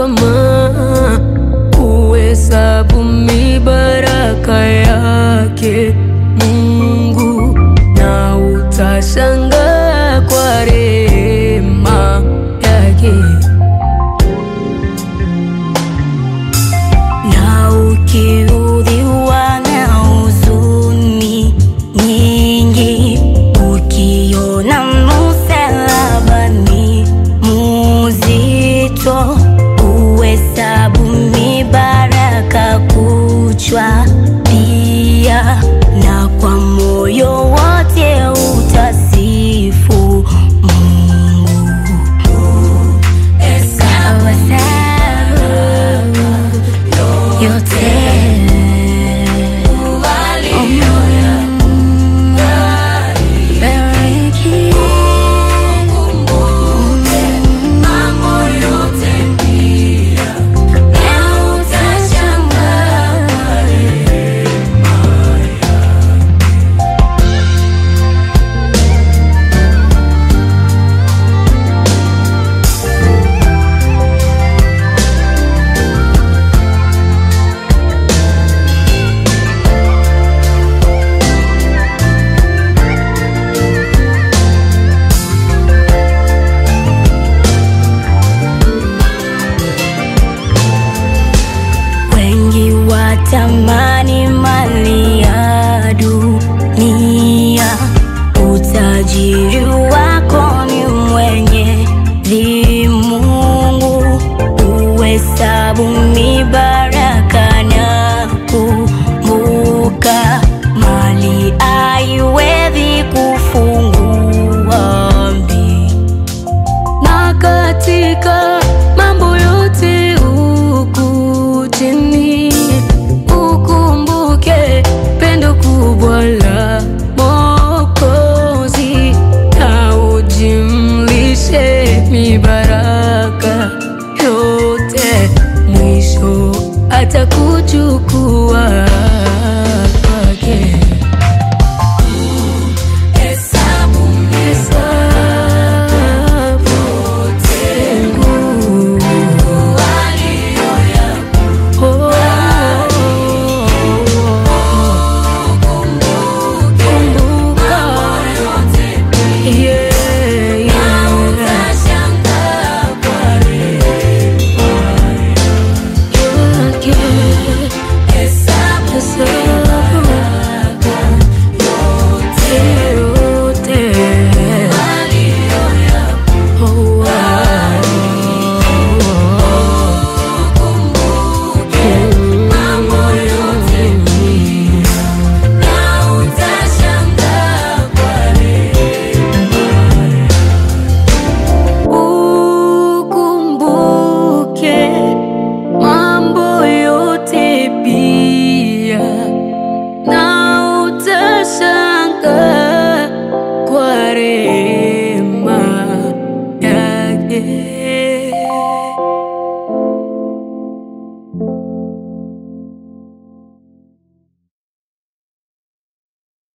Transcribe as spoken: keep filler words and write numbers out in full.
kwama, kuhesabu mibaraka yake Mungu, na utashangaa kwa rehema yake. Na ukiudhiwa na huzuni nyingi, ukiona msalaba ni mzito, uhesabu mibaraka kuchwa pia, na kwa moyo wote utasifu Mungu. Hesabu yote tamani mali ya dunia, utajiri wako ni Mwenyezi Mungu, uhesabu mibaraka na kumbuka, mali haiwezi kufungua mbi, na katika mambo yote huku chini pendo kubwa la Mwokozi, na ujimlishe mibaraka